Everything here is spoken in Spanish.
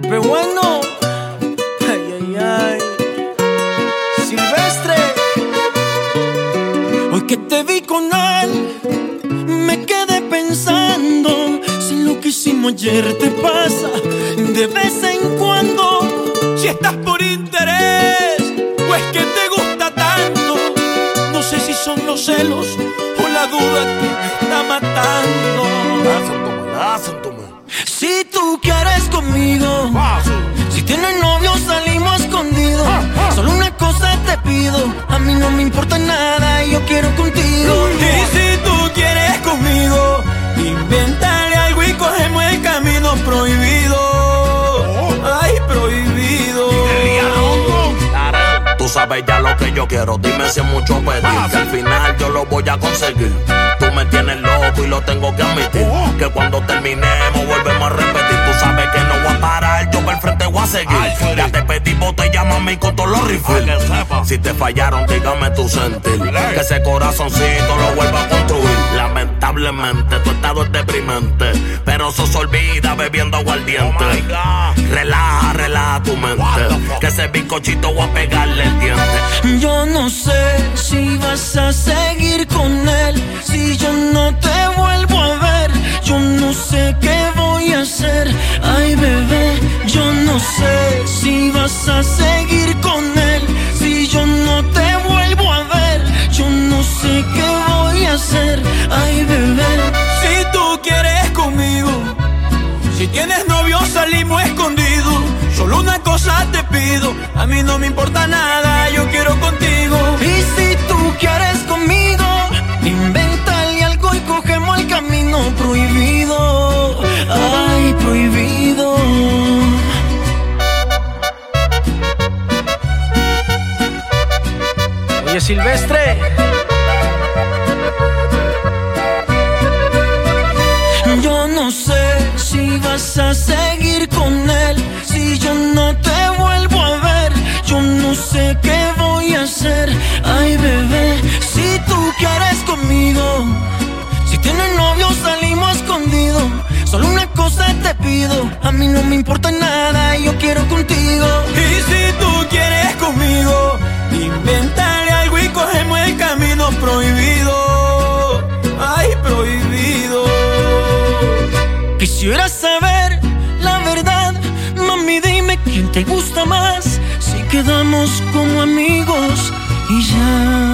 Pero bueno, ay, ay, ay. Silvestre, hoy que te vi con él, me quedé pensando si lo que hicimos ayer te pasa de vez en cuando. Si estás por interés o es que te gusta tanto, no sé si son los celos o la duda que me está matando. Si tú quieres conmigo, si tienes novio salimos escondidos. Solo una cosa te pido, a mí no me importa nada, yo quiero contigo. Y si tú quieres conmigo, invéntale algo y cogemos el camino prohibido. Ay, prohibido. Tú sabes ya lo que yo quiero, dime si es mucho pedir, que al final yo lo voy a conseguir. Tú me tienes loco y lo tengo que admitir, que cuando terminemos volvemos a repetir. Tú sabes que no voy a parar, yo por el frente voy a seguir. Ya te pedí botella, mami, con todos los refills. Si te fallaron, dígame tu sentir, que ese corazoncito lo vuelvo a construir. Lamentablemente tu estado es deprimente, pero eso se olvida bebiendo aguardiente. Relaja, relaja tu mente, que ese bizcochito voy a pegarle el diente. Yo no sé si vas a seguir con él, si yo no te vuelvo a ver. Yo no sé qué voy a hacer, ay bebé. Yo no sé si vas a seguir con él, si yo no te vuelvo a ver. Yo no sé qué voy a hacer, ay bebé. Si tú quieres conmigo, si tienes novio salimos escondidos. Solo una cosa te pido, a mí no me importa nada, yo quiero contigo. Y si tú quieres conmigo, invéntale algo y cogemos el camino prohibido. Ay, prohibido. Oye, Silvestre, yo no sé si vas a seguir con él, si yo no te vuelvo a ver. Yo no sé qué voy a hacer, ay bebé. Si tú quieres conmigo, si tienes novio salimos escondidos. Solo una cosa te pido, a mí no me importa nada, yo quiero contigo. Y si tú quieres conmigo, invéntale algo y cogemos el camino prohibido. Ay, prohibido. Quisiera saber la verdad, mami, dime quién te gusta más. Si quedamos como amigos y ya.